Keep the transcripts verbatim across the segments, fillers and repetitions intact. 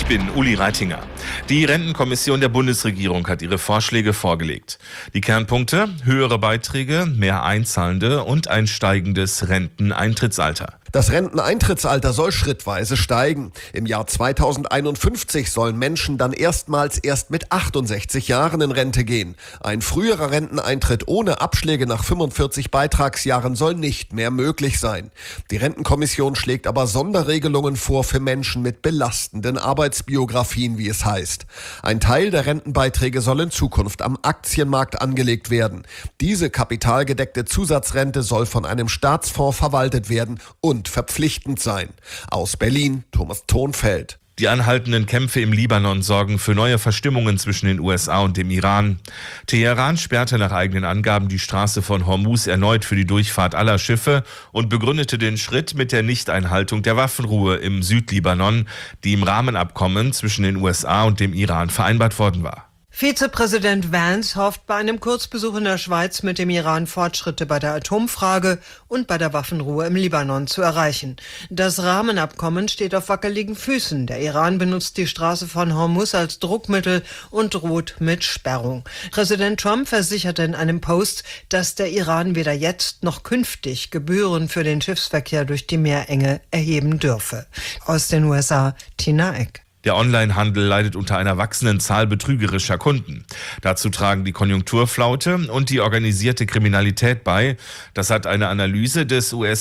Ich bin Uli Reitinger. Die Rentenkommission der Bundesregierung hat ihre Vorschläge vorgelegt. Die Kernpunkte: höhere Beiträge, mehr Einzahlende und ein steigendes Renteneintrittsalter. Das Renteneintrittsalter soll schrittweise steigen. Im Jahr zweitausendeinundfünfzig sollen Menschen dann erstmals erst mit achtundsechzig Jahren in Rente gehen. Ein früherer Renteneintritt ohne Abschläge nach fünfundvierzig Beitragsjahren soll nicht mehr möglich sein. Die Rentenkommission schlägt aber Sonderregelungen vor für Menschen mit belastenden Arbeitsbiografien, wie es heißt. Ein Teil der Rentenbeiträge soll in Zukunft am Aktienmarkt angelegt werden. Diese kapitalgedeckte Zusatzrente soll von einem Staatsfonds verwaltet werden und verpflichtend sein. Aus Berlin, Thomas Thonfeld. Die anhaltenden Kämpfe im Libanon sorgen für neue Verstimmungen zwischen den U S A und dem Iran. Teheran sperrte nach eigenen Angaben die Straße von Hormuz erneut für die Durchfahrt aller Schiffe und begründete den Schritt mit der Nichteinhaltung der Waffenruhe im Südlibanon, die im Rahmenabkommen zwischen den U S A und dem Iran vereinbart worden war. Vizepräsident Vance hofft bei einem Kurzbesuch in der Schweiz mit dem Iran Fortschritte bei der Atomfrage und bei der Waffenruhe im Libanon zu erreichen. Das Rahmenabkommen steht auf wackeligen Füßen. Der Iran benutzt die Straße von Hormuz als Druckmittel und droht mit Sperrung. Präsident Trump versicherte in einem Post, dass der Iran weder jetzt noch künftig Gebühren für den Schiffsverkehr durch die Meerenge erheben dürfe. Aus den U S A, Tina Eck. Der Onlinehandel leidet unter einer wachsenden Zahl betrügerischer Kunden. Dazu tragen die Konjunkturflaute und die organisierte Kriminalität bei. Das hat eine Analyse des U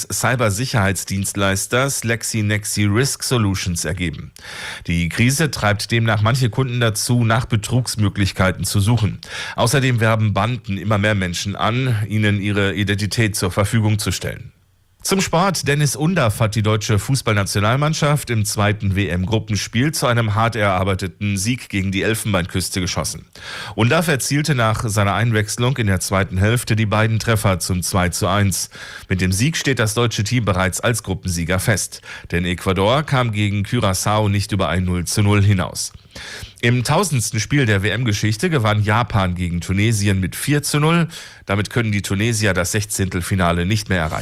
S-Cybersicherheitsdienstleisters LexisNexis Risk Solutions ergeben. Die Krise treibt demnach manche Kunden dazu, nach Betrugsmöglichkeiten zu suchen. Außerdem werben Banden immer mehr Menschen an, ihnen ihre Identität zur Verfügung zu stellen. Zum Sport. Dennis Undaff hat die deutsche Fußballnationalmannschaft im zweiten W M-Gruppenspiel zu einem hart erarbeiteten Sieg gegen die Elfenbeinküste geschossen. Undaff erzielte nach seiner Einwechslung in der zweiten Hälfte die beiden Treffer zum zwei zu eins. Mit dem Sieg steht das deutsche Team bereits als Gruppensieger fest. Denn Ecuador kam gegen Curaçao nicht über ein null zu null hinaus. Im tausendsten Spiel der W M-Geschichte gewann Japan gegen Tunesien mit vier zu null. Damit können die Tunesier das Sechzehntelfinale nicht mehr erreichen.